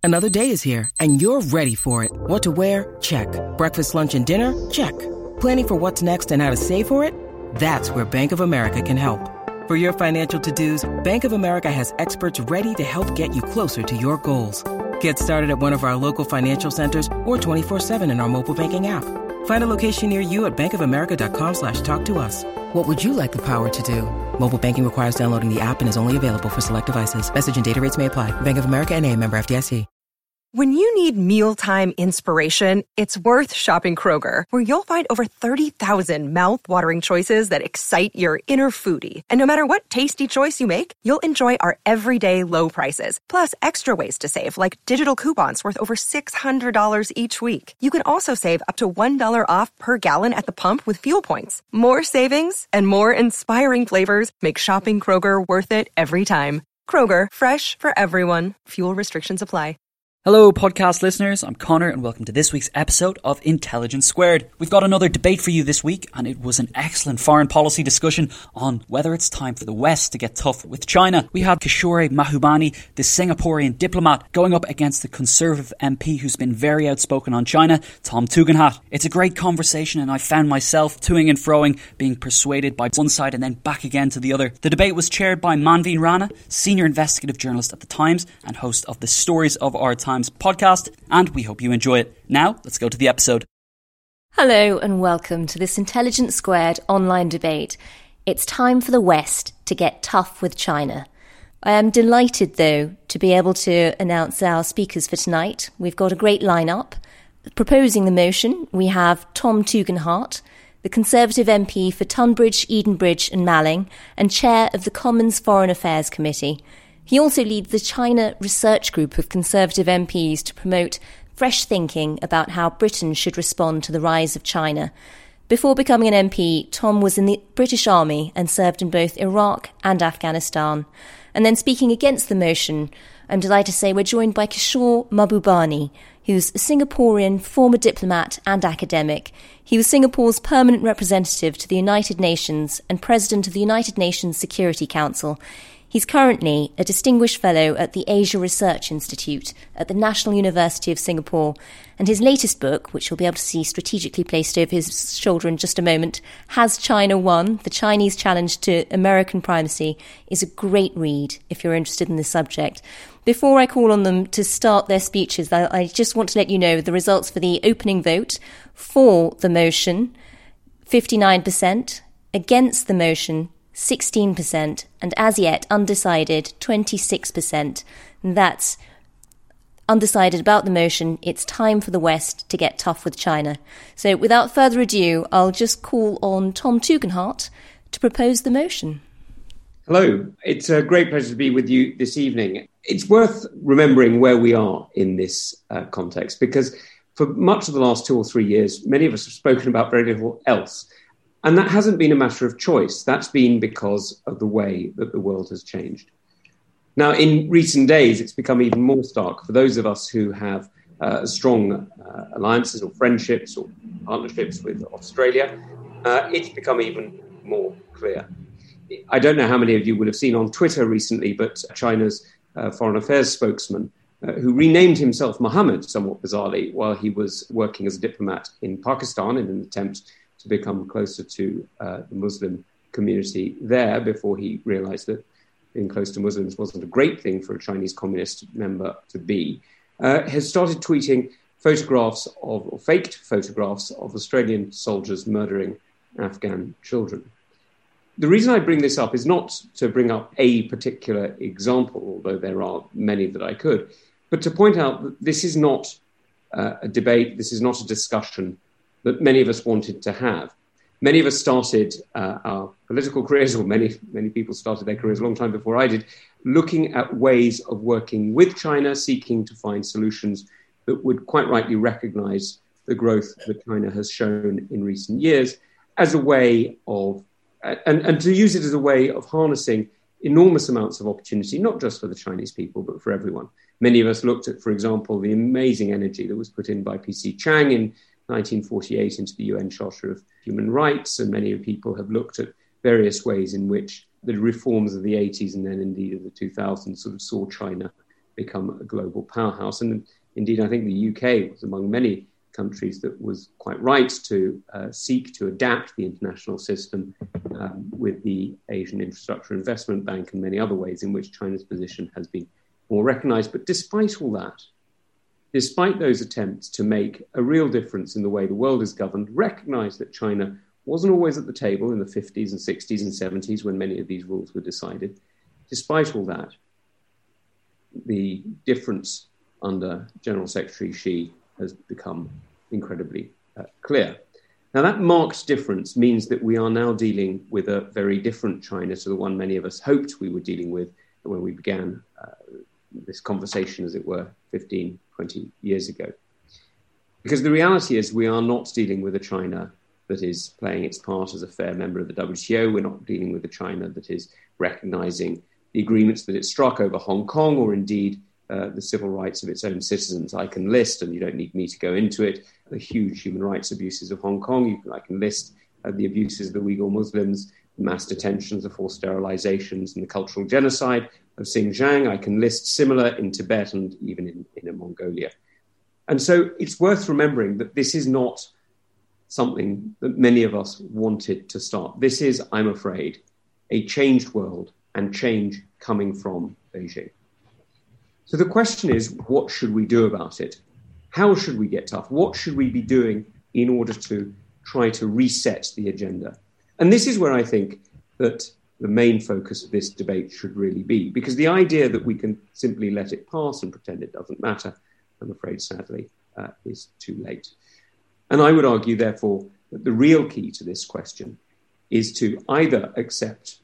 Another day is here, and you're ready for it. What to wear? Check. Breakfast, lunch, and dinner? Check. Planning for what's next and how to save for it? That's where Bank of America can help. For your financial to-dos, Bank of America has experts ready to help get you closer to your goals. Get started at one of our local financial centers or 24/7 in our mobile banking app. Find a location near you at bankofamerica.com/talktous. What would you like the power to do? Mobile banking requires downloading the app and is only available for select devices. Message and data rates may apply. Bank of America N.A., member FDIC. When you need mealtime inspiration, it's worth shopping Kroger, where you'll find over 30,000 mouth-watering choices that excite your inner foodie. And no matter what tasty choice you make, you'll enjoy our everyday low prices, plus extra ways to save, like digital coupons worth over $600 each week. You can also save up to $1 off per gallon at the pump with fuel points. More savings and more inspiring flavors make shopping Kroger worth it every time. Kroger, fresh for everyone. Fuel restrictions apply. Hello, podcast listeners. I'm Connor, and welcome to this week's episode of Intelligence Squared. We've got another debate for you this week, and it was an excellent foreign policy discussion on whether it's time for the West to get tough with China. We had Kishore Mahbubani, the Singaporean diplomat, going up against the Conservative MP who's been very outspoken on China, Tom Tugendhat. It's a great conversation, and I found myself toing and froing, being persuaded by one side and then back again to the other. The debate was chaired by Manveen Rana, senior investigative journalist at The Times and host of the Stories of Our Times podcast, and we hope you enjoy it. Now, let's go to the episode. Hello and welcome to this Intelligence Squared online debate. It's time for the West to get tough with China. I am delighted, though, to be able to announce our speakers for tonight. We've got a great lineup. Proposing the motion, we have Tom Tugendhat, the Conservative MP for Tunbridge, Edenbridge and Malling, and chair of the Commons Foreign Affairs Committee. He also leads the China Research Group of Conservative MPs to promote fresh thinking about how Britain should respond to the rise of China. Before becoming an MP, Tom was in the British Army and served in both Iraq and Afghanistan. And then speaking against the motion, I'm delighted to say we're joined by Kishore Mahbubani, who's a Singaporean former diplomat and academic. He was Singapore's permanent representative to the United Nations and president of the United Nations Security Council. He's currently a distinguished fellow at the Asia Research Institute at the National University of Singapore, and his latest book, which you'll be able to see strategically placed over his shoulder in just a moment, Has China Won? The Chinese Challenge to American Primacy, is a great read if you're interested in this subject. Before I call on them to start their speeches, I just want to let you know the results for the opening vote. For the motion, 59%, against the motion, 16%, and as yet undecided, 26%. And that's undecided about the motion. It's time for the West to get tough with China. So without further ado, I'll just call on Tom Tugendhat to propose the motion. Hello, it's a great pleasure to be with you this evening. It's worth remembering where we are in this context, because for much of the last 2 or 3 years, many of us have spoken about very little else. And that hasn't been a matter of choice. That's been because of the way that the world has changed. Now, in recent days, it's become even more stark for those of us who have strong alliances or friendships or partnerships with Australia. It's become even more clear. I don't know how many of you will have seen on Twitter recently, but China's foreign affairs spokesman, who renamed himself Mohammed somewhat bizarrely while he was working as a diplomat in Pakistan in an attempt to become closer to the Muslim community there, before he realized that being close to Muslims wasn't a great thing for a Chinese communist member to be, has started tweeting photographs of, or faked photographs of Australian soldiers murdering Afghan children. The reason I bring this up is not to bring up a particular example, although there are many that I could, but to point out that this is not a debate, this is not a discussion that many of us wanted to have. Many of us started our political careers, or many people started their careers a long time before I did, looking at ways of working with China, seeking to find solutions that would quite rightly recognize the growth that China has shown in recent years as a way of, and to use it as a way of harnessing enormous amounts of opportunity, not just for the Chinese people, but for everyone. Many of us looked at, for example, the amazing energy that was put in by P.C. Chang in 1948 into the UN Charter of Human Rights, and many people have looked at various ways in which the reforms of the 80s and then indeed of the 2000s sort of saw China become a global powerhouse. And indeed, I think the UK was among many countries that was quite right to seek to adapt the international system with the Asian Infrastructure Investment Bank and many other ways in which China's position has been more recognized. But despite all that, despite those attempts to make a real difference in the way the world is governed, recognize that China wasn't always at the table in the 50s and 60s and 70s when many of these rules were decided. Despite all that, the difference under General Secretary Xi has become incredibly clear. Now, that marked difference means that we are now dealing with a very different China to the one many of us hoped we were dealing with when we began this conversation, as it were, 15, 20 years ago. Because the reality is we are not dealing with a China that is playing its part as a fair member of the WTO. We're not dealing with a China that is recognizing the agreements that it struck over Hong Kong, or indeed the civil rights of its own citizens. I can list, and you don't need me to go into it, the huge human rights abuses of Hong Kong. I can list the abuses of the Uyghur Muslims, the mass detentions, the forced sterilizations, and the cultural genocide of Xinjiang. I can list similar in Tibet and even in Mongolia. And so it's worth remembering that this is not something that many of us wanted to start. This is, I'm afraid, a changed world and change coming from Beijing. So the question is, what should we do about it? How should we get tough? What should we be doing in order to try to reset the agenda? And this is where I think that the main focus of this debate should really be, because the idea that we can simply let it pass and pretend it doesn't matter, I'm afraid, sadly, is too late. And I would argue, therefore, that the real key to this question is to either accept,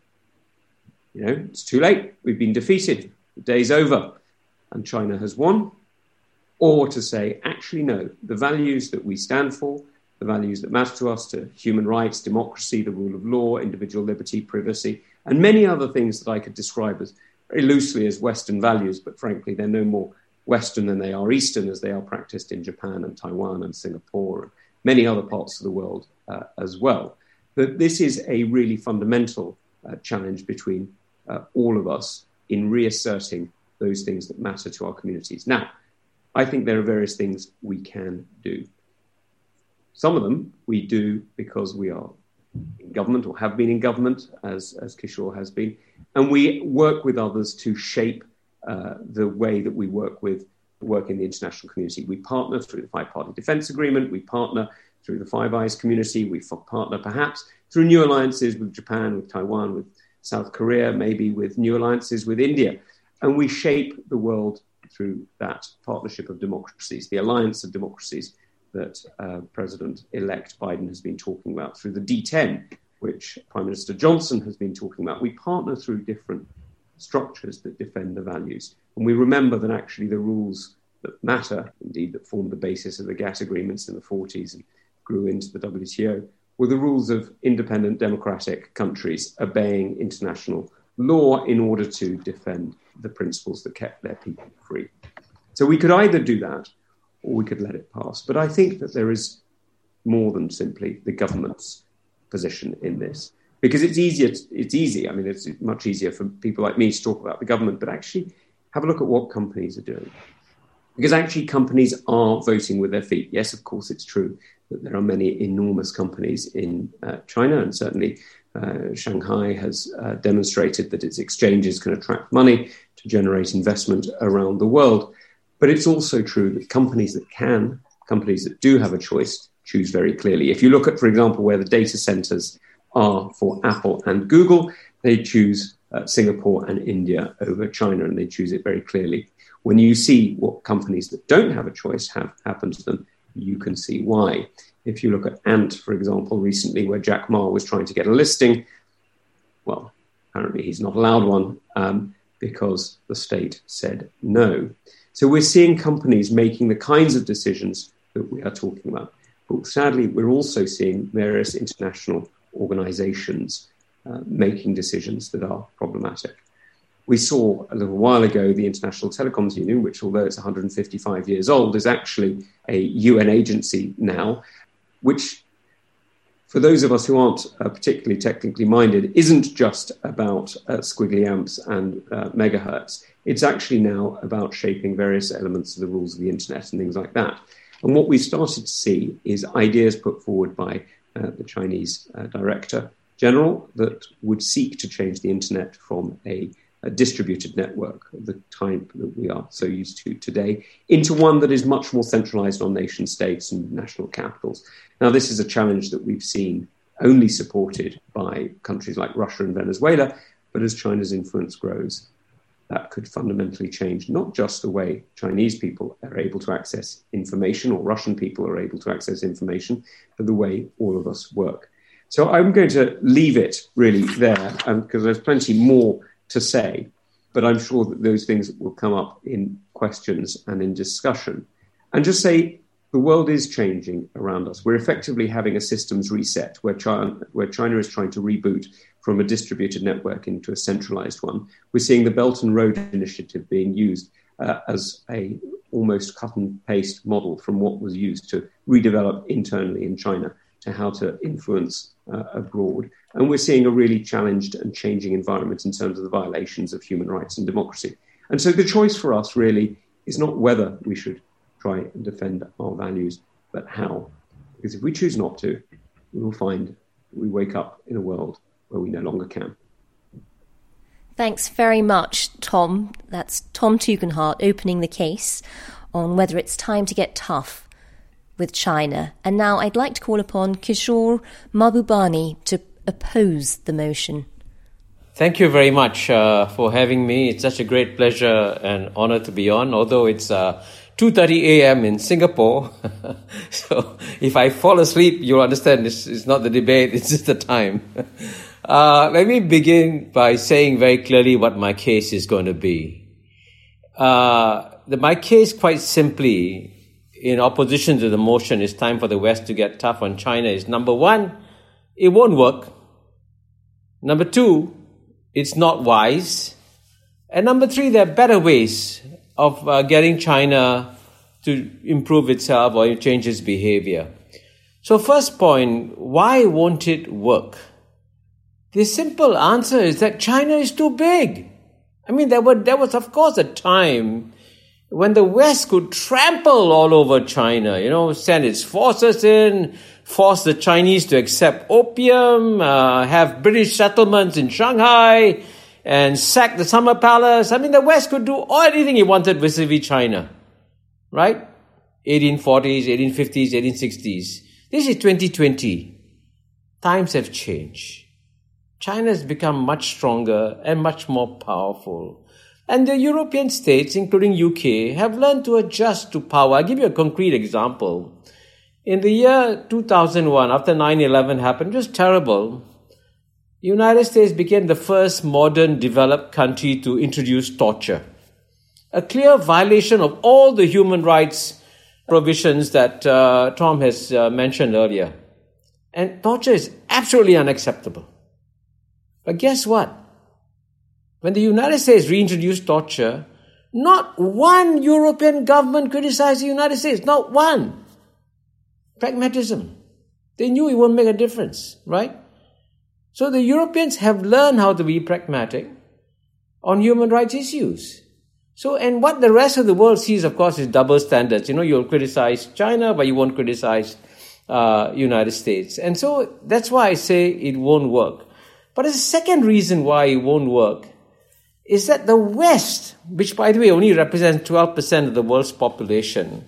it's too late, we've been defeated, the day's over, and China has won, or to say, actually, no, the values that we stand for, the values that matter to us, to human rights, democracy, the rule of law, individual liberty, privacy, and many other things that I could describe as very loosely as Western values, but frankly, they're no more Western than they are Eastern, as they are practiced in Japan and Taiwan and Singapore and many other parts of the world as well. But this is a really fundamental challenge between all of us in reasserting those things that matter to our communities. Now, I think there are various things we can do. Some of them we do because we are in government or have been in government, as Kishore has been, and we work with others to shape the way that we work in the international community. We partner through the Five-Party Defence Agreement, we partner through the Five Eyes community, we partner perhaps through new alliances with Japan, with Taiwan, with South Korea, maybe with new alliances with India. And we shape the world through that partnership of democracies, the alliance of democracies that President-elect Biden has been talking about, through the D10, which Prime Minister Johnson has been talking about. We partner through different structures that defend the values. And we remember that actually the rules that matter, indeed, that formed the basis of the GATT agreements in the 40s and grew into the WTO, were the rules of independent democratic countries obeying international law in order to defend the principles that kept their people free. So we could either do that or we could let it pass. But I think that there is more than simply the government's position in this. Because it's easy. I mean, it's much easier for people like me to talk about the government, but actually have a look at what companies are doing. Because actually companies are voting with their feet. Yes, of course, it's true that there are many enormous companies in China, and certainly Shanghai has demonstrated that its exchanges can attract money to generate investment around the world. But it's also true that companies that do have a choice, choose very clearly. If you look at, for example, where the data centers are for Apple and Google, they choose Singapore and India over China, and they choose it very clearly. When you see what companies that don't have a choice have happened to them, you can see why. If you look at Ant, for example, recently, where Jack Ma was trying to get a listing, well, apparently he's not allowed one because the state said no. So we're seeing companies making the kinds of decisions that we are talking about. But sadly, we're also seeing various international organizations making decisions that are problematic. We saw a little while ago the International Telecoms Union, which, although it's 155 years old, is actually a UN agency now, which, for those of us who aren't particularly technically minded, isn't just about squiggly amps and megahertz. It's actually now about shaping various elements of the rules of the internet and things like that. And what we've started to see is ideas put forward by the Chinese Director General that would seek to change the internet from a distributed network of the type that we are so used to today into one that is much more centralized on nation states and national capitals. Now, this is a challenge that we've seen only supported by countries like Russia and Venezuela, but as China's influence grows, that could fundamentally change not just the way Chinese people are able to access information or Russian people are able to access information, but the way all of us work. So I'm going to leave it really there because there's plenty more to say, but I'm sure that those things will come up in questions and in discussion. And just say the world is changing around us. We're effectively having a systems reset where China is trying to reboot from a distributed network into a centralized one. We're seeing the Belt and Road Initiative being used as a almost cut and paste model from what was used to redevelop internally in China to how to influence abroad. And we're seeing a really challenged and changing environment in terms of the violations of human rights and democracy. And so the choice for us really is not whether we should try and defend our values, but how. Because if we choose not to, we will find we wake up in a world where we no longer can. Thanks very much, Tom. That's Tom Tugendhat opening the case on whether it's time to get tough with China. And now I'd like to call upon Kishore Mahbubani to oppose the motion. Thank you very much for having me. It's such a great pleasure and honor to be on, although it's 2:30 a.m. in Singapore. So if I fall asleep, you'll understand this is not the debate, it's just the time. Let me begin by saying very clearly what my case is going to be. My case, quite simply, in opposition to the motion, it's time for the West to get tough on China, is number one, it won't work. Number two, it's not wise. And number three, there are better ways of getting China to improve itself or change its behavior. So first point, why won't it work? The simple answer is that China is too big. I mean, there was of course a time when the West could trample all over China, send its forces in, force the Chinese to accept opium, have British settlements in Shanghai, and sack the Summer Palace. I mean, the West could do anything it wanted vis-a-vis China, right? 1840s, 1850s, 1860s. This is 2020. Times have changed. China has become much stronger and much more powerful. And the European states, including UK, have learned to adjust to power. I'll give you a concrete example. In the year 2001, after 9/11 happened, it was terrible. The United States became the first modern developed country to introduce torture. A clear violation of all the human rights provisions that Tom has mentioned earlier. And torture is absolutely unacceptable. But guess what? When the United States reintroduced torture, not one European government criticized the United States, not one. Pragmatism. They knew it won't make a difference, right? So the Europeans have learned how to be pragmatic on human rights issues. So, and what the rest of the world sees, of course, is double standards. You'll criticize China, but you won't criticize United States. And so that's why I say it won't work. But the second reason why it won't work is that the West, which, by the way, only represents 12% of the world's population,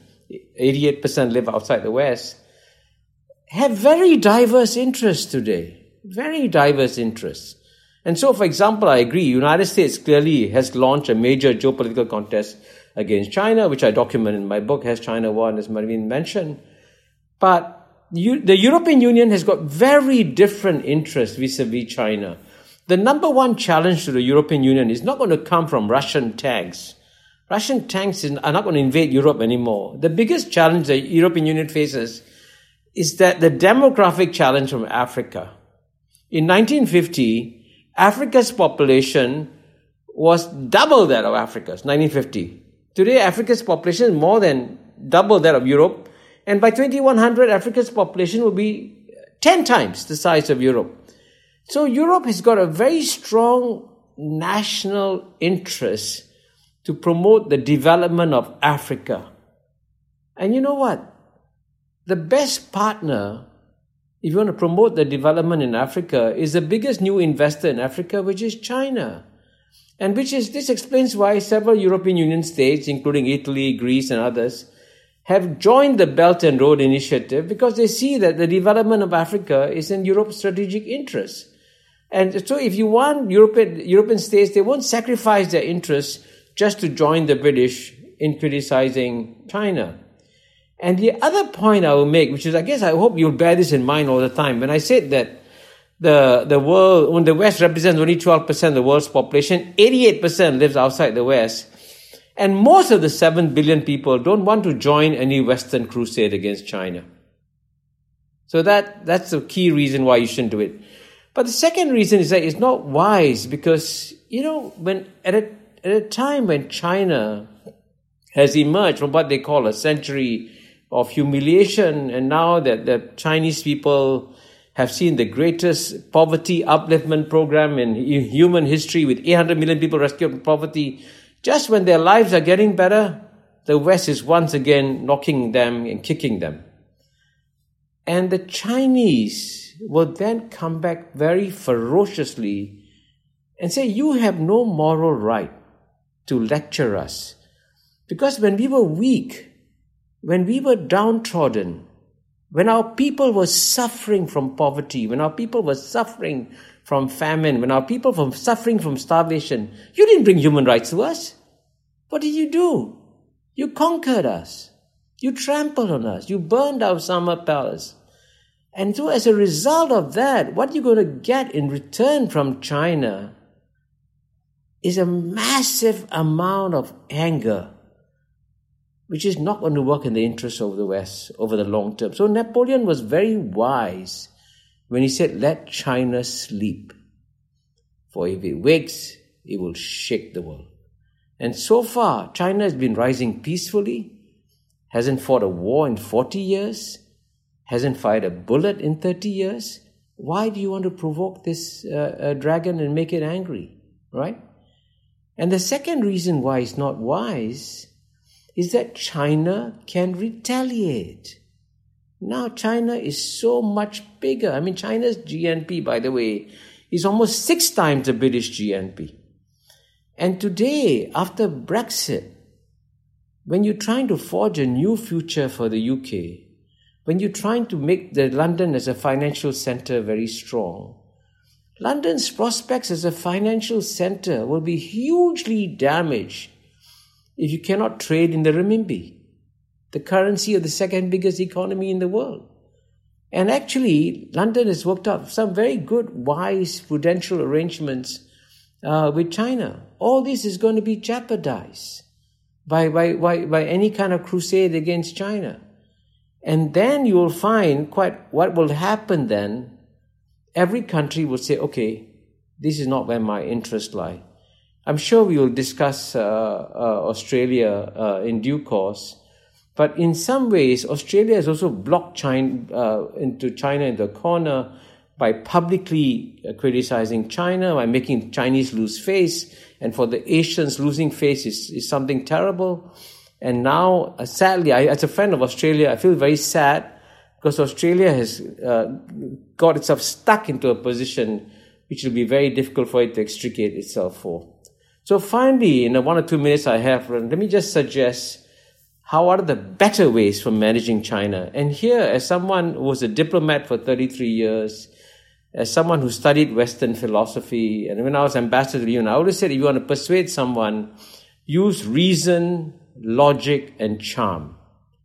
88% live outside the West, have very diverse interests today. Very diverse interests. And so, for example, I agree, United States clearly has launched a major geopolitical contest against China, which I document in my book, Has China Won, as Marvin mentioned. But the European Union has got very different interests vis-a-vis China. The number one challenge to the European Union is not going to come from Russian tanks. Russian tanks are not going to invade Europe anymore. The biggest challenge the European Union faces is that the demographic challenge from Africa. In 1950, Africa's population was double that of Africa's, 1950. Today, Africa's population is more than double that of Europe. And by 2100, Africa's population will be 10 times the size of Europe. So Europe has got a very strong national interest to promote the development of Africa. And you know what? The best partner, if you want to promote the development in Africa, is the biggest new investor in Africa, which is China. And this explains why several European Union states, including Italy, Greece, and others, have joined the Belt and Road Initiative because they see that the development of Africa is in Europe's strategic interest. And so if you want European states, they won't sacrifice their interests just to join the British in criticizing China. And the other point I will make, which is, I guess I hope you'll bear this in mind all the time, when I said that the world, when the West represents only 12% of the world's population, 88% lives outside the West. And most of the 7 billion people don't want to join any Western crusade against China. So that's the key reason why you shouldn't do it. But the second reason is that it's not wise because, when at a time when China has emerged from what they call a century of humiliation, and now that the Chinese people have seen the greatest poverty upliftment program in human history with 800 million people rescued from poverty, just when their lives are getting better, the West is once again knocking them and kicking them. And the Chinese will then come back very ferociously and say, you have no moral right to lecture us. Because when we were weak, when we were downtrodden, when our people were suffering from poverty, when our people were suffering from famine, when our people were suffering from starvation, you didn't bring human rights to us. What did you do? You conquered us. You trampled on us. You burned our summer palace. And so as a result of that, what you're going to get in return from China is a massive amount of anger, which is not going to work in the interest of the West over the long term. So Napoleon was very wise when he said, let China sleep. For if it wakes, it will shake the world. And so far, China has been rising peacefully, hasn't fought a war in 40 years, hasn't fired a bullet in 30 years. Why do you want to provoke this dragon and make it angry, right? And the second reason why it's not wise is that China can retaliate. Now China is so much bigger. I mean, China's GNP, by the way, is almost 6 times the British GNP. And today, after Brexit, when you're trying to forge a new future for the UK, when you're trying to make London as a financial centre very strong, London's prospects as a financial centre will be hugely damaged if you cannot trade in the renminbi, the currency of the second biggest economy in the world. And actually, London has worked out some very good, wise, prudential arrangements with China. All this is going to be jeopardized by any kind of crusade against China. And then you will find what will happen then. Every country will say, okay, this is not where my interests lie. I'm sure we will discuss Australia in due course. But in some ways, Australia has also blocked China into a corner by publicly criticizing China, by making Chinese lose face. And for the Asians, losing face is something terrible. And now, sadly, as a friend of Australia, I feel very sad because Australia has got itself stuck into a position which will be very difficult for it to extricate itself for. So finally, in the 1 or 2 minutes I have, let me just suggest how are the better ways for managing China. And here, as someone who was a diplomat for 33 years, as someone who studied Western philosophy, and when I was ambassador to the UN, I always said, if you want to persuade someone, use reason, logic, and charm.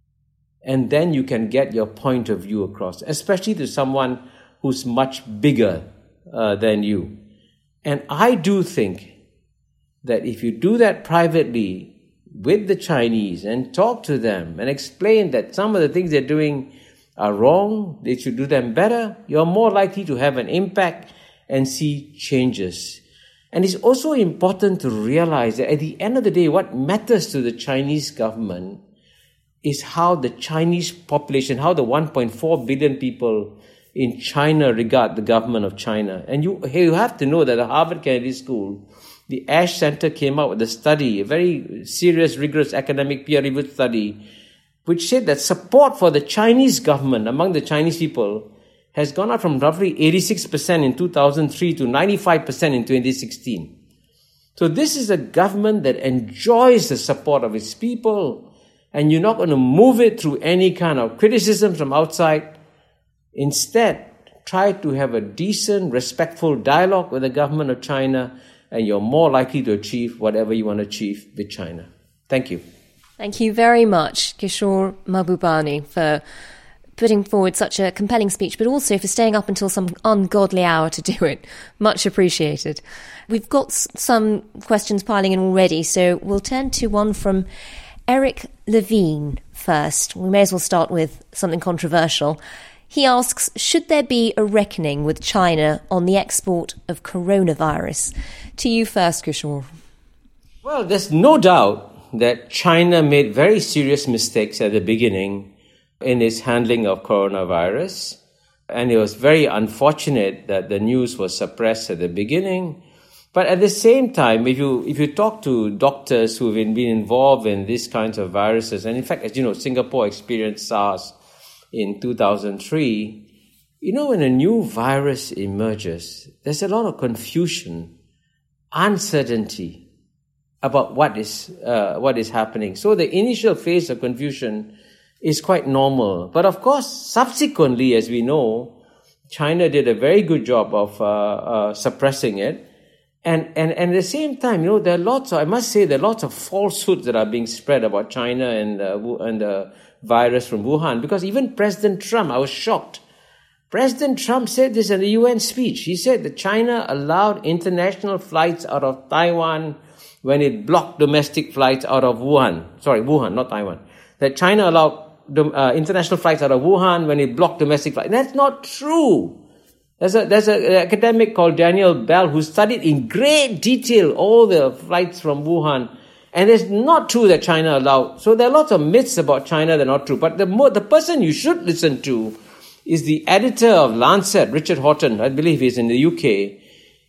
And then you can get your point of view across, especially to someone who's much bigger than you. And I do think that if you do that privately with the Chinese and talk to them and explain that some of the things they're doing are wrong, they should do them better, you're more likely to have an impact and see changes. And it's also important to realize that at the end of the day, what matters to the Chinese government is how the Chinese population, how the 1.4 billion people in China regard the government of China. And you have to know that at Harvard Kennedy School, the Ash Center came out with a study, a very serious, rigorous academic peer-reviewed study, which said that support for the Chinese government among the Chinese people has gone up from roughly 86% in 2003 to 95% in 2016. So this is a government that enjoys the support of its people, and you're not going to move it through any kind of criticism from outside. Instead, try to have a decent, respectful dialogue with the government of China, and you're more likely to achieve whatever you want to achieve with China. Thank you. Thank you very much, Kishore Mahbubani, for putting forward such a compelling speech, but also for staying up until some ungodly hour to do it. Much appreciated. We've got some questions piling in already, so we'll turn to one from Eric Levine first. We may as well start with something controversial. He asks, should there be a reckoning with China on the export of coronavirus? To you first, Kishore. Well, there's no doubt that China made very serious mistakes at the beginning in its handling of coronavirus. And it was very unfortunate that the news was suppressed at the beginning. But at the same time, if you talk to doctors who've been involved in these kinds of viruses, and in fact, as you know, Singapore experienced SARS in 2003, when a new virus emerges, there's a lot of confusion, uncertainty about what is happening. So the initial phase of confusion is quite normal. But of course, subsequently, as we know, China did a very good job of suppressing it. And at the same time, there are lots of falsehoods that are being spread about China and the virus from Wuhan. Because even President Trump, I was shocked. President Trump said this in the UN speech. He said that China allowed international flights out of Taiwan when it blocked domestic flights out of Wuhan. Sorry, Wuhan, not Taiwan. That China allowed international flights out of Wuhan when it blocked domestic flights. That's not true. There's an academic called Daniel Bell who studied in great detail all the flights from Wuhan, and it's not true that China allowed. So there are lots of myths about China that are not true. But the person you should listen to is the editor of Lancet, Richard Horton. I believe he's in the UK.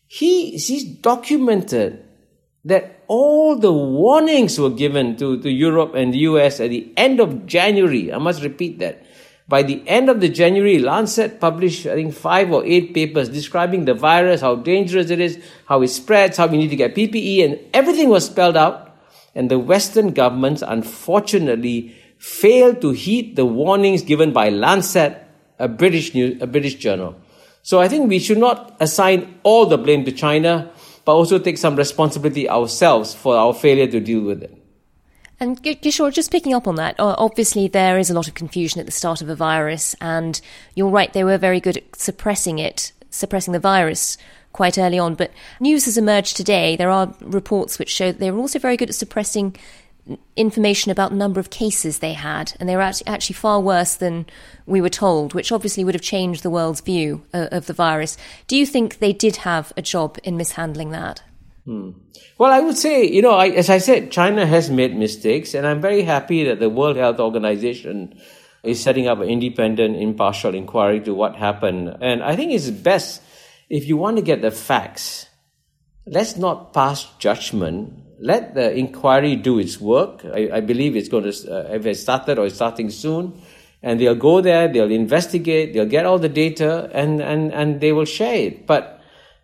He's documented that all the warnings were given to Europe and the US at the end of January. I must repeat that. By the end of the January, Lancet published, I think, 5 or 8 papers describing the virus, how dangerous it is, how it spreads, how we need to get PPE, and everything was spelled out. And the Western governments, unfortunately, failed to heed the warnings given by Lancet, a British journal. So I think we should not assign all the blame to China, but also take some responsibility ourselves for our failure to deal with it. And Kishore, just picking up on that, obviously there is a lot of confusion at the start of a virus, and you're right, they were very good at suppressing the virus quite early on. But news has emerged today. There are reports which show that they were also very good at suppressing information about the number of cases they had, and they were actually far worse than we were told, which obviously would have changed the world's view of the virus. Do you think they did have a job in mishandling that? Well, I would say, as I said, China has made mistakes, and I'm very happy that the World Health Organization is setting up an independent, impartial inquiry to what happened. And I think it's best, if you want to get the facts, let's not pass judgment. Let the inquiry do its work. I believe it's going to, if it started or it's starting soon, and they'll go there, they'll investigate, they'll get all the data, and they will share it. But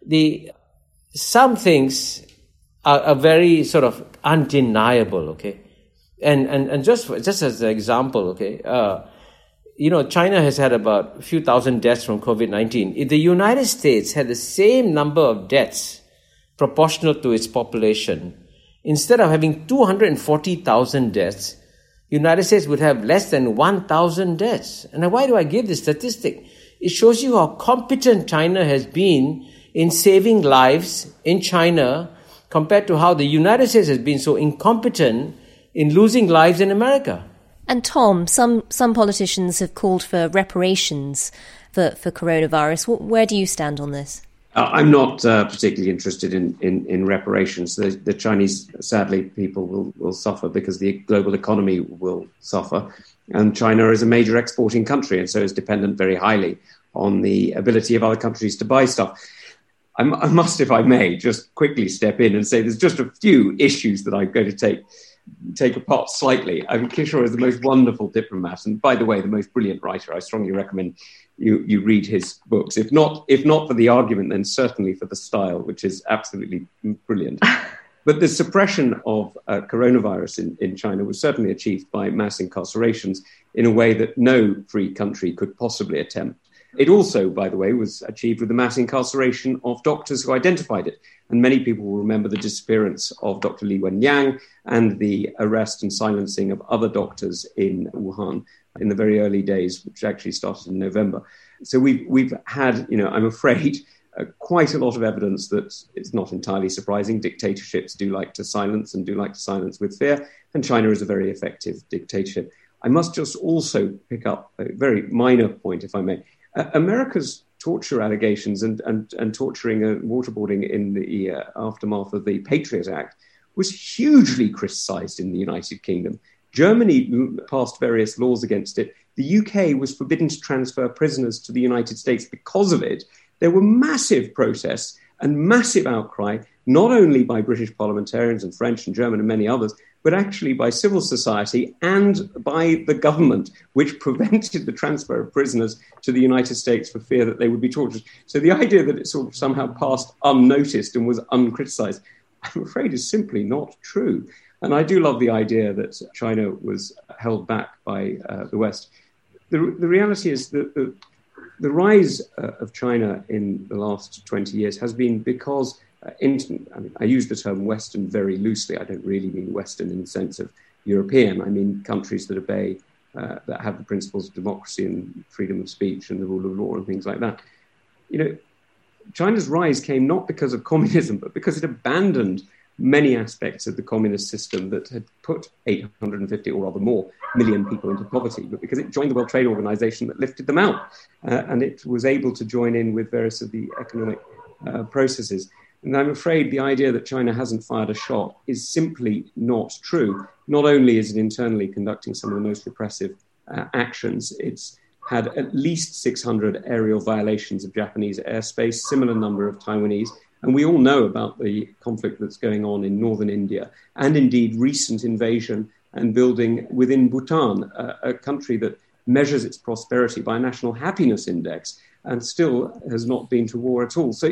some things are very sort of undeniable, okay? And just as an example, okay, China has had about a few thousand deaths from COVID-19. If the United States had the same number of deaths proportional to its population, instead of having 240,000 deaths, the United States would have less than 1,000 deaths. And why do I give this statistic? It shows you how competent China has been in saving lives in China compared to how the United States has been so incompetent in losing lives in America. And Tom, some politicians have called for reparations for coronavirus. Where do you stand on this? I'm not particularly interested in reparations. The Chinese, sadly, people will suffer because the global economy will suffer. And China is a major exporting country and so is dependent very highly on the ability of other countries to buy stuff. I must, if I may, just quickly step in and say there's just a few issues that I'm going to take apart slightly. I mean, Kishore is the most wonderful diplomat, and by the way, the most brilliant writer. I strongly recommend you read his books. If not for the argument, then certainly for the style, which is absolutely brilliant. But the suppression of coronavirus in China was certainly achieved by mass incarcerations in a way that no free country could possibly attempt. It also, by the way, was achieved with the mass incarceration of doctors who identified it. And many people will remember the disappearance of Dr. Li Wenliang and the arrest and silencing of other doctors in Wuhan in the very early days, which actually started in November. So we've had, I'm afraid, quite a lot of evidence that it's not entirely surprising. Dictatorships do like to silence and do like to silence with fear. And China is a very effective dictatorship. I must just also pick up a very minor point, if I may. America's torture allegations and torturing and waterboarding in the aftermath of the Patriot Act was hugely criticised in the United Kingdom. Germany passed various laws against it. The UK was forbidden to transfer prisoners to the United States because of it. There were massive protests and massive outcry, not only by British parliamentarians and French and German and many others, but actually by civil society and by the government, which prevented the transfer of prisoners to the United States for fear that they would be tortured. So the idea that it sort of somehow passed unnoticed and was uncriticised, I'm afraid is simply not true. And I do love the idea that China was held back by the West. The reality is that the rise of China in the last 20 years has been because I use the term Western very loosely. I don't really mean Western in the sense of European. I mean countries that obey, that have the principles of democracy and freedom of speech and the rule of law and things like that. China's rise came not because of communism, but because it abandoned many aspects of the communist system that had put 850 or rather more million people into poverty, but because it joined the World Trade Organization that lifted them out, and it was able to join in with various of the economic processes. And I'm afraid the idea that China hasn't fired a shot is simply not true. Not only is it internally conducting some of the most repressive actions, it's had at least 600 aerial violations of Japanese airspace, similar number of Taiwanese. And we all know about the conflict that's going on in northern India, and indeed recent invasion and building within Bhutan, a country that measures its prosperity by a national happiness index and still has not been to war at all. So,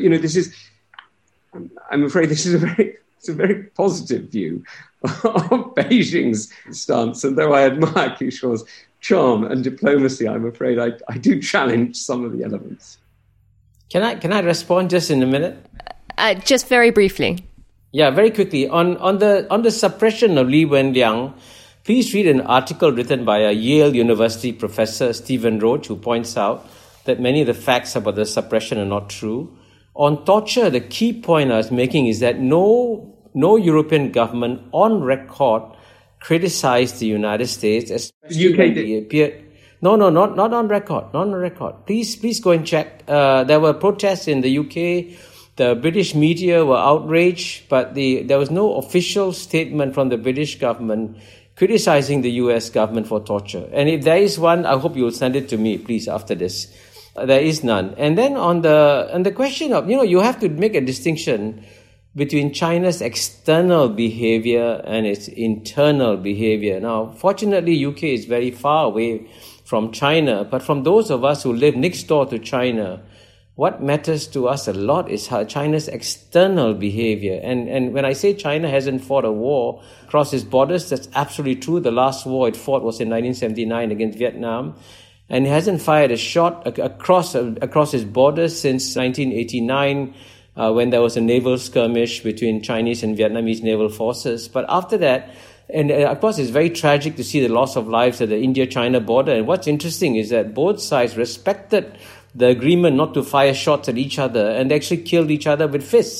I'm afraid this is a very positive view of Beijing's stance. And though I admire Kishore's charm and diplomacy, I'm afraid I do challenge some of the elements. Can I respond just in a minute? Just very briefly. Yeah, very quickly. On the suppression of Li Wenliang, please read an article written by a Yale University professor, Stephen Roach, who points out that many of the facts about the suppression are not true. On torture, the key point I was making is that no European government on record criticized the United States, especially when they appeared. No, not on record. Not on record. Please go and check. There were protests in the UK. The British media were outraged, but there was no official statement from the British government criticizing the US government for torture. And if there is one, I hope you will send it to me, please, after this. There is none. And then on the question of, you have to make a distinction between China's external behavior and its internal behavior. Now, fortunately, UK is very far away from China, but from those of us who live next door to China, what matters to us a lot is how China's external behavior. And when I say China hasn't fought a war across its borders, that's absolutely true. The last war it fought was in 1979 against Vietnam. And it hasn't fired a shot across its borders since 1989, when there was a naval skirmish between Chinese and Vietnamese naval forces. But after that, and of course, it's very tragic to see the loss of lives at the India-China border. And what's interesting is that both sides respected the agreement not to fire shots at each other, and they actually killed each other with fists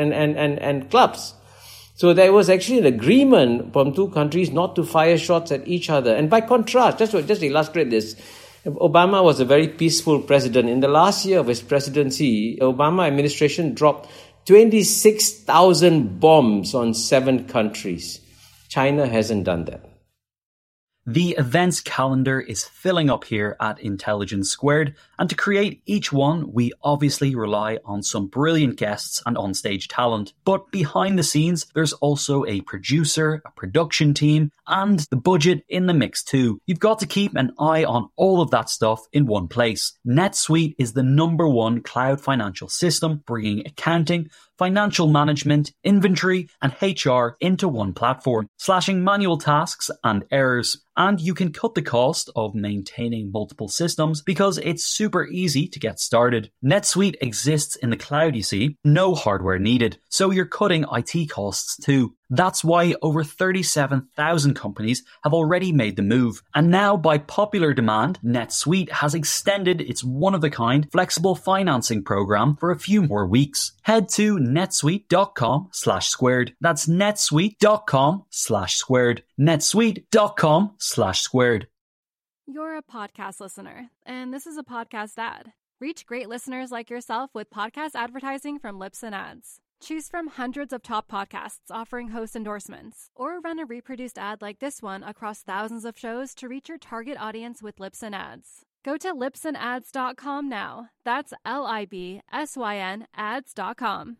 and clubs. So there was actually an agreement from two countries not to fire shots at each other. And by contrast, just to illustrate this, Obama was a very peaceful president. In the last year of his presidency, the Obama administration dropped 26,000 bombs on 7 countries. China hasn't done that. The events calendar is filling up here at Intelligence Squared, and to create each one, we obviously rely on some brilliant guests and onstage talent. But behind the scenes, there's also a producer, a production team, and the budget in the mix too. You've got to keep an eye on all of that stuff in one place. NetSuite is the #1 cloud financial system, bringing accounting, financial management, inventory, and HR into one platform, slashing manual tasks and errors. And you can cut the cost of maintaining multiple systems because it's super easy to get started. NetSuite exists in the cloud, you see, no hardware needed, so you're cutting IT costs too. That's why over 37,000 companies have already made the move. And now, by popular demand, NetSuite has extended its one-of-a-kind flexible financing program for a few more weeks. Head to netsuite.com/squared. That's netsuite.com/squared. netsuite.com/squared. You're a podcast listener, and this is a podcast ad. Reach great listeners like yourself with podcast advertising from Libsyn Ads. Choose from hundreds of top podcasts offering host endorsements, or run a reproduced ad like this one across thousands of shows to reach your target audience with Libsyn Ads. Go to libsynads.com now. That's LIBSYN ads.com.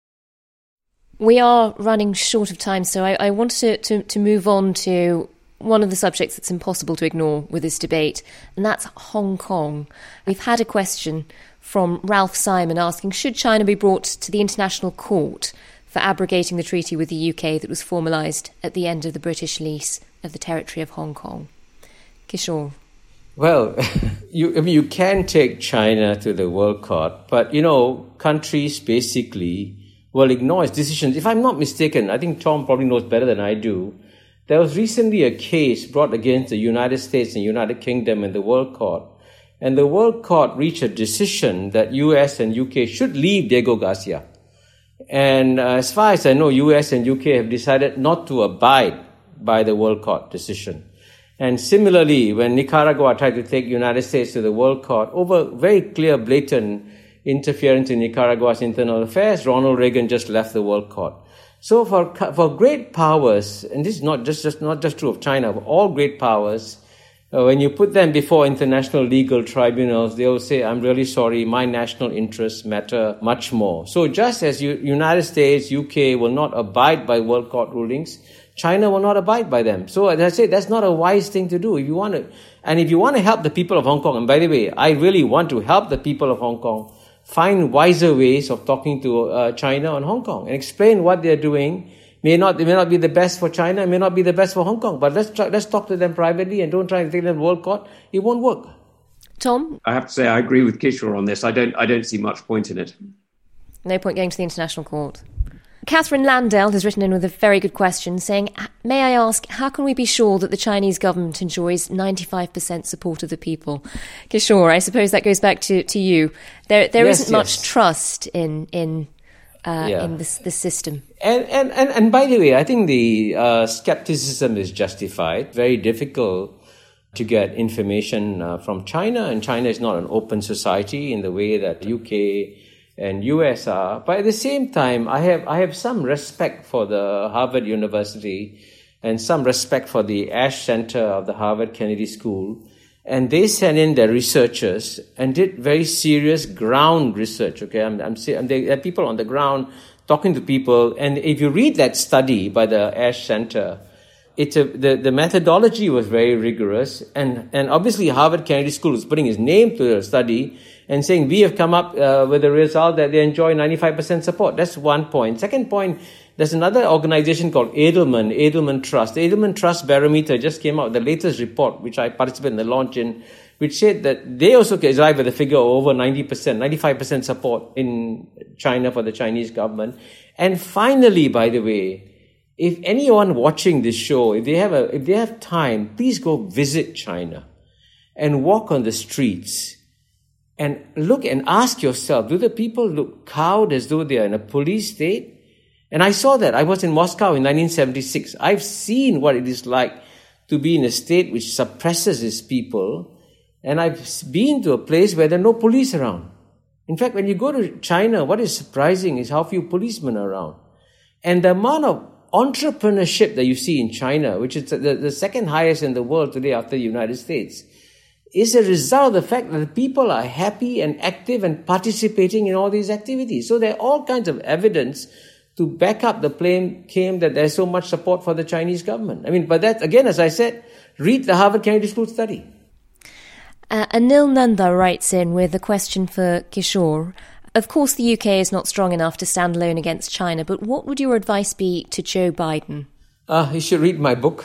We are running short of time, so I wanted to move on to one of the subjects that's impossible to ignore with this debate, and that's Hong Kong. We've had a question from Ralph Simon asking, should China be brought to the International Court for abrogating the treaty with the UK that was formalised at the end of the British lease of the territory of Hong Kong? Kishore. Well, you can take China to the World Court, but, countries basically will ignore its decisions. If I'm not mistaken, I think Tom probably knows better than I do, there was recently a case brought against the United States and United Kingdom in the World Court. And the World Court reached a decision that US and UK should leave Diego Garcia. And as far as I know, US and UK have decided not to abide by the World Court decision. And similarly, when Nicaragua tried to take United States to the World Court over very clear, blatant interference in Nicaragua's internal affairs, Ronald Reagan just left the World Court. So for great powers, and this is not just true of China, but all great powers, when you put them before international legal tribunals, they will say, I'm really sorry, my national interests matter much more. So just as United States, UK will not abide by World Court rulings, China will not abide by them. So as I say, that's not a wise thing to do. If you want to help the people of Hong Kong, and by the way, I really want to help the people of Hong Kong find wiser ways of talking to China and Hong Kong and explain what they're doing. It may not be the best for China, it may not be the best for Hong Kong, but let's talk to them privately and don't try to take them to the World Court. It won't work. Tom? I have to say I agree with Kishore on this. I don't see much point in it. No point going to the International Court. Catherine Landell has written in with a very good question saying, may I ask, how can we be sure that the Chinese government enjoys 95% support of the people? Kishore, I suppose that goes back to you. There isn't much trust in this system. And by the way, I think the skepticism is justified. Very difficult to get information from China, and China is not an open society in the way that UK and US are. But at the same time, I have some respect for the Harvard University and some respect for the Ash Center of the Harvard Kennedy School. And they sent in their researchers and did very serious ground research. Okay, there are people on the ground talking to people. And if you read that study by the Ash Center, the methodology was very rigorous. And obviously Harvard Kennedy School is putting its name to the study and saying, we have come up with the result that they enjoy 95% support. That's one point. Second point, there's another organization called Edelman Trust. The Edelman Trust Barometer just came out, the latest report, which I participated in the launch in, which said that they also arrived at a figure of over 95% support in China for the Chinese government. And finally, by the way, if anyone watching this show, if they have time, please go visit China and walk on the streets and look and ask yourself, do the people look cowed as though they are in a police state? And I saw that. I was in Moscow in 1976. I've seen what it is like to be in a state which suppresses its people. And I've been to a place where there are no police around. In fact, when you go to China, what is surprising is how few policemen are around. And the amount of entrepreneurship that you see in China, which is the second highest in the world today after the United States, is a result of the fact that the people are happy and active and participating in all these activities. So there are all kinds of evidence to back up the claim that there's so much support for the Chinese government. I mean, but that, again, as I said, read the Harvard Kennedy School study. Anil Nanda writes in with a question for Kishore. Of course, the UK is not strong enough to stand alone against China, but what would your advice be to Joe Biden? You should read my book.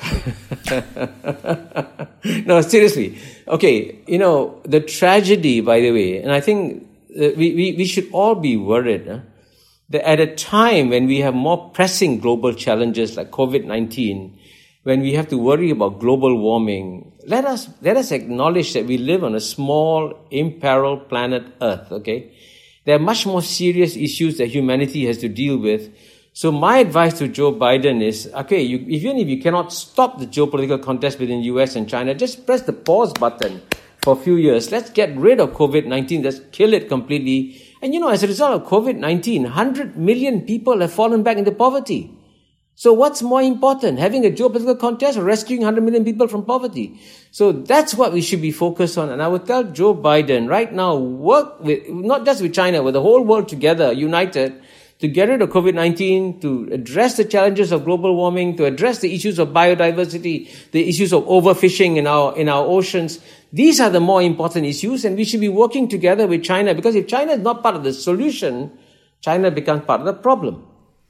No, seriously. Okay, the tragedy, by the way, and I think we should all be worried that at a time when we have more pressing global challenges like COVID-19, when we have to worry about global warming, let us acknowledge that we live on a small, imperiled planet Earth, okay? There are much more serious issues that humanity has to deal with. So my advice to Joe Biden is, okay, even if you cannot stop the geopolitical contest between the US and China, just press the pause button for a few years. Let's get rid of COVID-19. Let's kill it completely. And as a result of COVID-19, 100 million people have fallen back into poverty. So what's more important, having a geopolitical contest or rescuing 100 million people from poverty? So that's what we should be focused on. And I would tell Joe Biden right now, work with, not just with China, with the whole world together, united, to get rid of COVID-19, to address the challenges of global warming, to address the issues of biodiversity, the issues of overfishing in our oceans. These are the more important issues, and we should be working together with China, because if China is not part of the solution, China becomes part of the problem.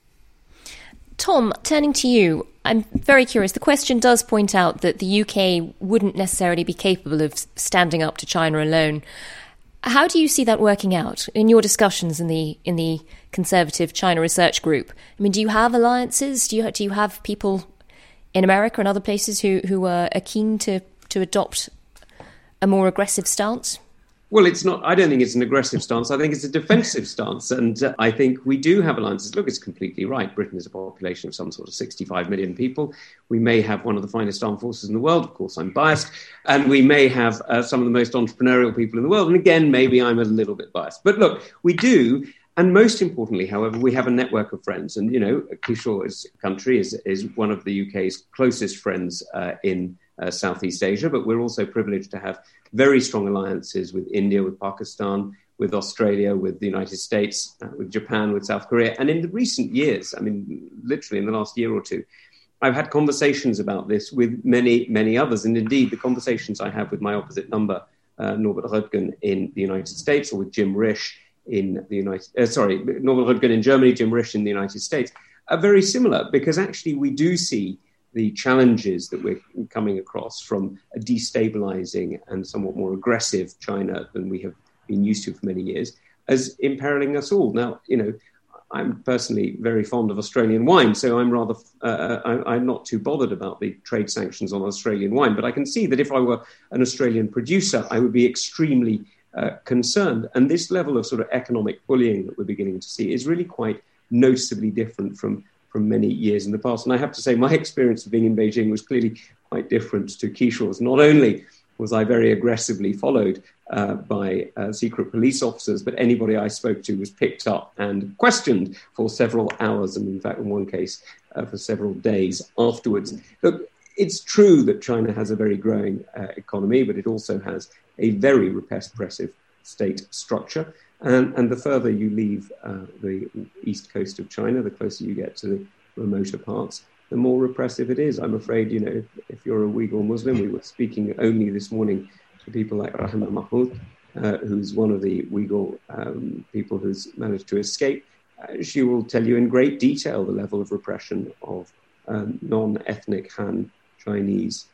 Tom, turning to you, I'm very curious. The question does point out that the UK wouldn't necessarily be capable of standing up to China alone. How do you see that working out in your discussions in the Conservative China Research Group? I mean, do you have alliances? Do you have people in America and other places who are keen to adopt a more aggressive stance? Well, it's not. I don't think it's an aggressive stance. I think it's a defensive stance. And I think we do have alliances. Look, it's completely right. Britain is a population of some sort of 65 million people. We may have one of the finest armed forces in the world. Of course, I'm biased. And we may have some of the most entrepreneurial people in the world. And again, maybe I'm a little bit biased. But look, we do. And most importantly, however, we have a network of friends. And, Kishore's country is one of the UK's closest friends in Southeast Asia. But we're also privileged to have very strong alliances with India, with Pakistan, with Australia, with the United States, with Japan, with South Korea. And in the recent years, I mean, literally in the last year or two, I've had conversations about this with many, many others. And indeed, the conversations I have with my opposite number, Norbert Röttgen in the United States, or with Jim Risch in the Norbert Röttgen in Germany, Jim Risch in the United States, are very similar, because actually we do see the challenges that we're coming across from a destabilizing and somewhat more aggressive China than we have been used to for many years as imperiling us all. Now, I'm personally very fond of Australian wine, so I'm not too bothered about the trade sanctions on Australian wine, but I can see that if I were an Australian producer, I would be extremely concerned. And this level of sort of economic bullying that we're beginning to see is really quite noticeably different from many years in the past. And I have to say, my experience of being in Beijing was clearly quite different to Kishore's. Not only was I very aggressively followed by secret police officers, but anybody I spoke to was picked up and questioned for several hours, and in fact, in one case, for several days afterwards. Look, it's true that China has a very growing economy, but it also has a very repressive state structure. And the further you leave the east coast of China, the closer you get to the remoter parts, the more repressive it is. I'm afraid, if you're a Uyghur Muslim, we were speaking only this morning to people like Rahima Mahmoud, who's one of the Uyghur people who's managed to escape. She will tell you in great detail the level of repression of non-ethnically Han Chinese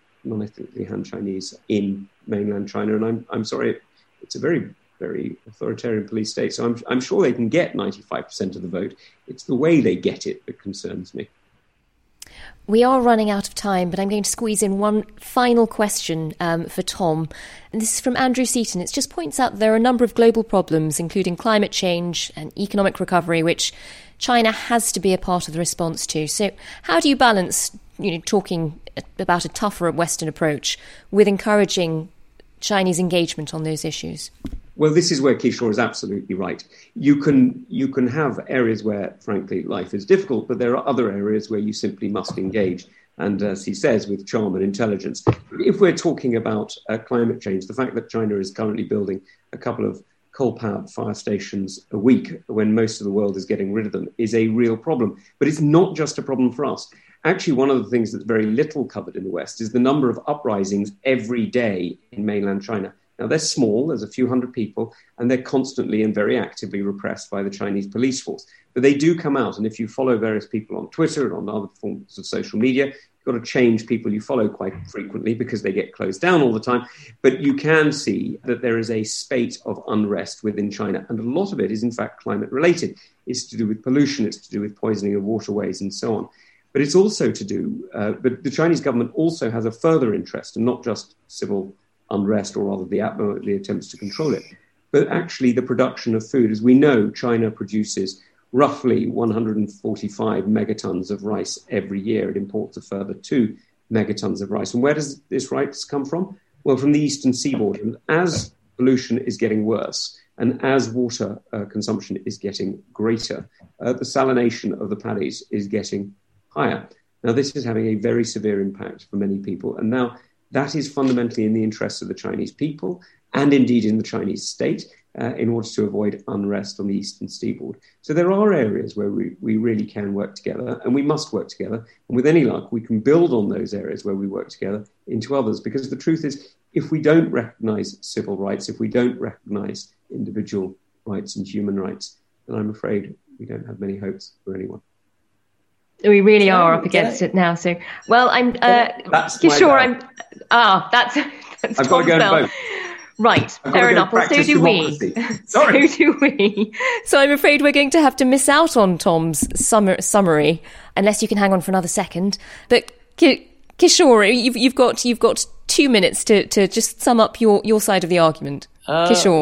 in mainland China. And I'm sorry, it's a very, very authoritarian police state. So I'm sure they can get 95% of the vote. It's the way they get it that concerns me. We are running out of time, but I'm going to squeeze in one final question for Tom. And this is from Andrew Seaton. It just points out there are a number of global problems, including climate change and economic recovery, which China has to be a part of the response to. So how do you balance, talking about a tougher Western approach with encouraging Chinese engagement on those issues? Well, this is where Kishore is absolutely right. You can have areas where, frankly, life is difficult, but there are other areas where you simply must engage. And as he says, with charm and intelligence. If we're talking about climate change, the fact that China is currently building a couple of coal-powered fire stations a week when most of the world is getting rid of them is a real problem. But it's not just a problem for us. Actually, one of the things that's very little covered in the West is the number of uprisings every day in mainland China. Now, they're small, there's a few hundred people, and they're constantly and very actively repressed by the Chinese police force. But they do come out, and if you follow various people on Twitter and on other forms of social media, you've got to change people you follow quite frequently because they get closed down all the time. But you can see that there is a spate of unrest within China, and a lot of it is, in fact, climate-related. It's to do with pollution, it's to do with poisoning of waterways and so on. But it's also to do, but the Chinese government also has a further interest, and not just civil unrest, or rather the attempts to control it, but actually the production of food. As we know, China produces roughly 145 megatons of rice every year. It imports a further 2 megatons of rice. And where does this rice come from? Well, from the eastern seaboard. And as pollution is getting worse, and as water consumption is getting greater, the salination of the paddies is getting higher. Now, this is having a very severe impact for many people. And now that is fundamentally in the interests of the Chinese people and indeed in the Chinese state in order to avoid unrest on the eastern seaboard. So there are areas where we really can work together, and we must work together. And with any luck, we can build on those areas where we work together into others. Because the truth is, if we don't recognize civil rights, if we don't recognize individual rights and human rights, then I'm afraid we don't have many hopes for anyone. We really are up against it now. So, well, I'm Kishore. That's I've got to go and vote. Right, fair enough. Well, so do we. Sorry. So do we. So I'm afraid we're going to have to miss out on Tom's summary, unless you can hang on for another second. But Kishore, you've got 2 minutes to just sum up your side of the argument. Kishore.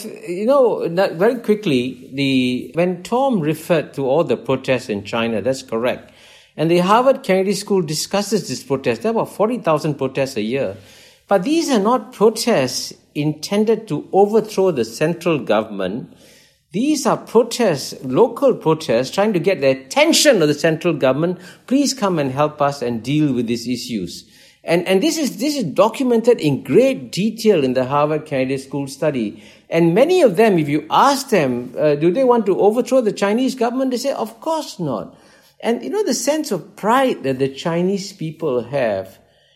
Well, very quickly, when Tom referred to all the protests in China, that's correct. And the Harvard Kennedy School discusses this protest. There are about 40,000 protests a year. But these are not protests intended to overthrow the central government. These are protests, local protests, trying to get the attention of the central government. Please come and help us and deal with these issues. And this is documented in great detail in the Harvard Kennedy School study. And many of them, if you ask them, do they want to overthrow the Chinese government? They say, of course not. And the sense of pride that the Chinese people have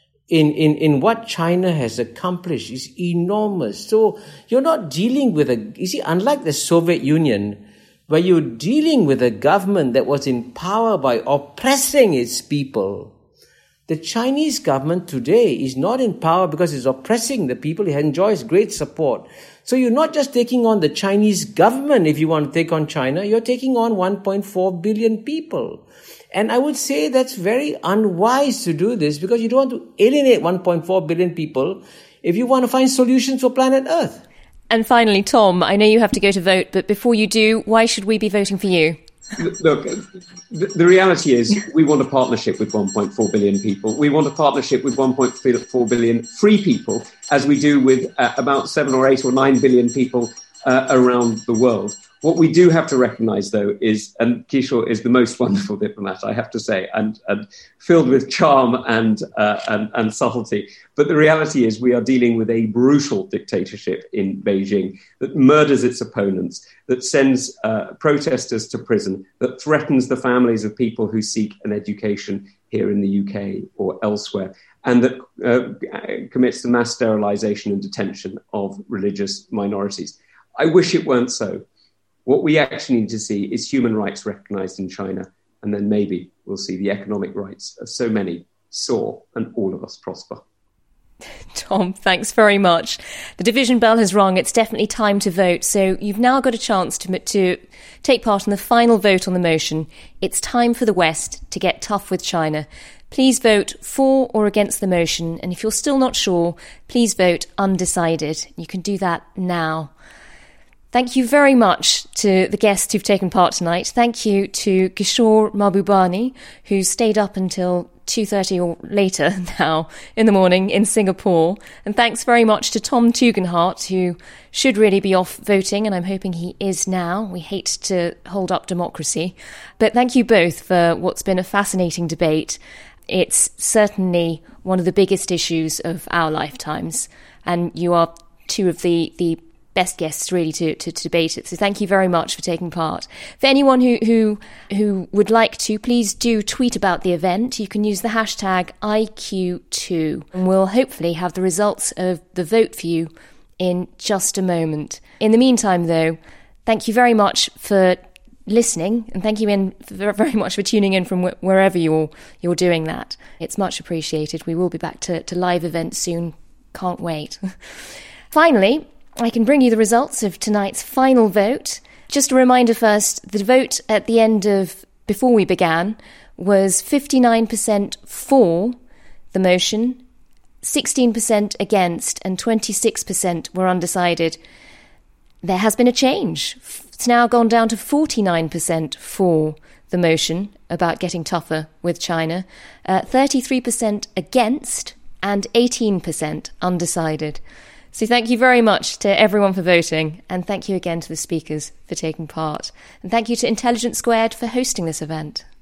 in what China has accomplished is enormous. So you're not dealing with unlike the Soviet Union, where you're dealing with a government that was in power by oppressing its people. The Chinese government today is not in power because it's oppressing the people. It enjoys great support. So you're not just taking on the Chinese government if you want to take on China. You're taking on 1.4 billion people. And I would say that's very unwise to do this, because you don't want to alienate 1.4 billion people if you want to find solutions for planet Earth. And finally, Tom, I know you have to go to vote, but before you do, why should we be voting for you? Look, the reality is we want a partnership with 1.4 billion people. We want a partnership with 1.4 billion free people, as we do with about 7 or 8 or 9 billion people around the world. What we do have to recognise, though, is, and Kishore is the most wonderful diplomat, I have to say, and filled with charm and subtlety. But the reality is we are dealing with a brutal dictatorship in Beijing that murders its opponents, that sends protesters to prison, that threatens the families of people who seek an education here in the UK or elsewhere, and that commits the mass sterilisation and detention of religious minorities. I wish it weren't so. What we actually need to see is human rights recognised in China, and then maybe we'll see the economic rights of so many soar and all of us prosper. Tom, thanks very much. The division bell has rung. It's definitely time to vote. So you've now got a chance to take part in the final vote on the motion. It's time for the West to get tough with China. Please vote for or against the motion. And if you're still not sure, please vote undecided. You can do that now. Thank you very much to the guests who've taken part tonight. Thank you to Kishore Mahbubani, who stayed up until 2:30 or later now in the morning in Singapore. And thanks very much to Tom Tugendhat, who should really be off voting, and I'm hoping he is now. We hate to hold up democracy. But thank you both for what's been a fascinating debate. It's certainly one of the biggest issues of our lifetimes, and you are two of the best guests really to debate it. So thank you very much for taking part. For anyone who would like to, please do tweet about the event. You can use the hashtag IQ2, and we'll hopefully have the results of the vote for you in just a moment. In the meantime, though, thank you very much for listening, and thank you very much for tuning in from wherever you're doing that. It's much appreciated. We will be back to live events soon. Can't wait. Finally, I can bring you the results of tonight's final vote. Just a reminder first, the vote at the end of before we began was 59% for the motion, 16% against, and 26% were undecided. There has been a change. It's now gone down to 49% for the motion about getting tougher with China, 33% against, and 18% undecided. So thank you very much to everyone for voting, and thank you again to the speakers for taking part. And thank you to Intelligence Squared for hosting this event.